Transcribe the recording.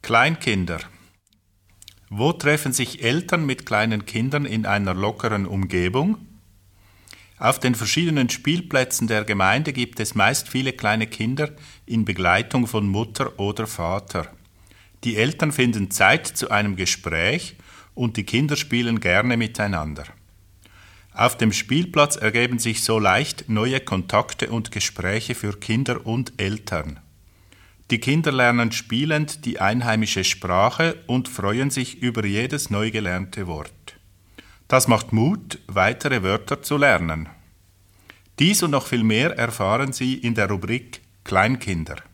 Kleinkinder. Wo treffen sich Eltern mit kleinen Kindern in einer lockeren Umgebung? Auf den verschiedenen Spielplätzen der Gemeinde gibt es meist viele kleine Kinder in Begleitung von Mutter oder Vater. Die Eltern finden Zeit zu einem Gespräch und die Kinder spielen gerne miteinander. Auf dem Spielplatz ergeben sich so leicht neue Kontakte und Gespräche für Kinder und Eltern. Die Kinder lernen spielend die einheimische Sprache und freuen sich über jedes neu gelernte Wort. Das macht Mut, weitere Wörter zu lernen. Dies und noch viel mehr erfahren Sie in der Rubrik Kleinkinder.